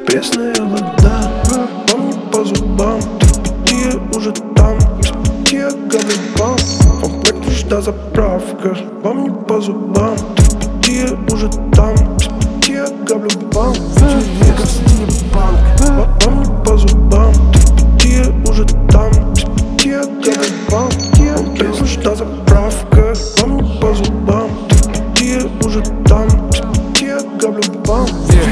Пресная вода, вам не по зубам. Ты уже там, я голубам. Комплект нужна заправка, вам не по зубам. Ты уже там, я голубам. Вечеринка в стиле панк. Вам не по зубам. Ты уже там, я голубам. Комплект нужна заправка, вам не по зубам. Ты уже там, я голубам.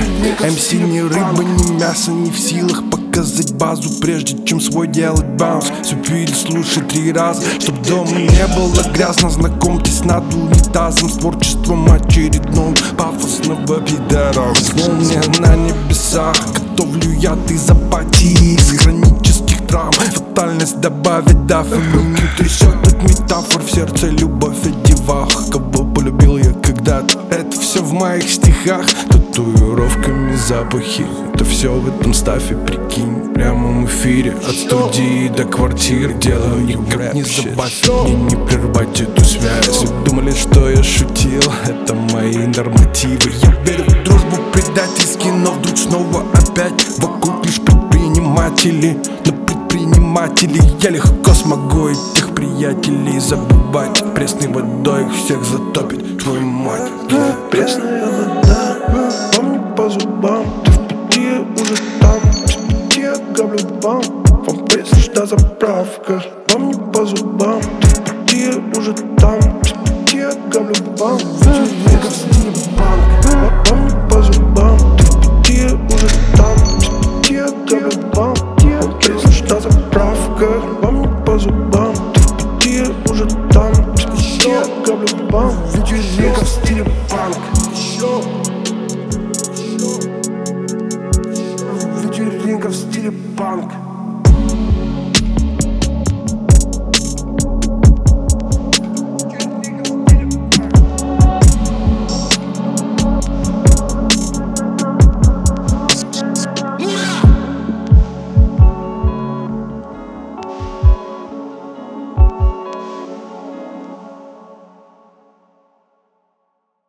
МС ни рыба, ни мясо, не в силах показать базу, прежде чем свой делать баунс. Все переслушай 3 раза, чтоб дома не было грязно. Знакомьтесь над унитазом с творчеством очередного пафосного пидора. Снова мне на небесах, готовлю я из апатии, из хронических травм. Фатальность добавит даф, и не трясет от метафор. В сердце любовь о девах, кого полюбил я когда-то. Это все в моих стихах, татуировками запахи. Это все в этом стафе, прикинь. В прямом эфире, от студии до квартиры. Делаю никак не забавь, мне не прервать эту связь. Вы думали, что я шутил, это мои нормативы. Я верю в дружбу предательски, но вдруг снова опять вокруг лишь предприниматели. Но предприниматели, я легко смогу этих приятелей забывать. Пресной водой их всех затопит, твою мать. Пресная вода, вам не по зубам. Ты в пути уже там, я голубам. Вам пресная заправка, вам не по зубам. Ты в пути уже там, я голубам. Вечеринка в стиле панк. Вам не по зубам. Ты в пути уже там, я голубам. Вам пресная заправка, вам не по зубам. Ты в пути уже там, я голубам. Вечеринка в стиле панк. Вечеринка в стиле панк.